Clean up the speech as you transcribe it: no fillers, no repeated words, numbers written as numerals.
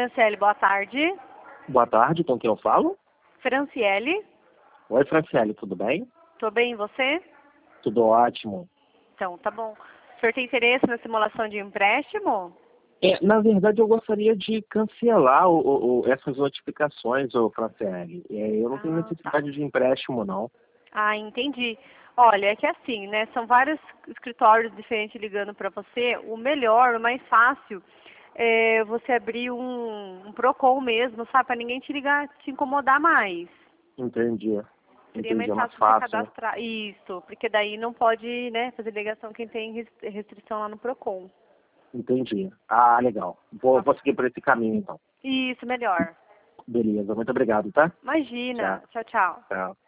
Franciele, boa tarde. Boa tarde, com quem eu falo? Franciele, Oi, Franciele, tudo bem? tô bem, e você? Tudo ótimo. Então, tá bom. O senhor tem interesse na simulação de empréstimo? Na verdade, eu gostaria de cancelar essas notificações, Franciele. Eu não tenho Ah, tá. necessidade de empréstimo, não. Ah, entendi. Olha, é que assim, né? São vários escritórios diferentes ligando para você. O melhor, o mais fácil, é você abrir um Procon mesmo, sabe? Para ninguém te ligar, te incomodar mais. Entendi. Seria mais É mais fácil você fácil, né? cadastrar. Isso, porque daí não pode, né, fazer ligação quem tem restrição lá no Procon. Entendi. Ah, legal. Tá? Vou seguir por esse caminho, então. Isso, melhor. Beleza, muito obrigado, tá? Imagina. Tchau. Tchau, tchau. Tchau.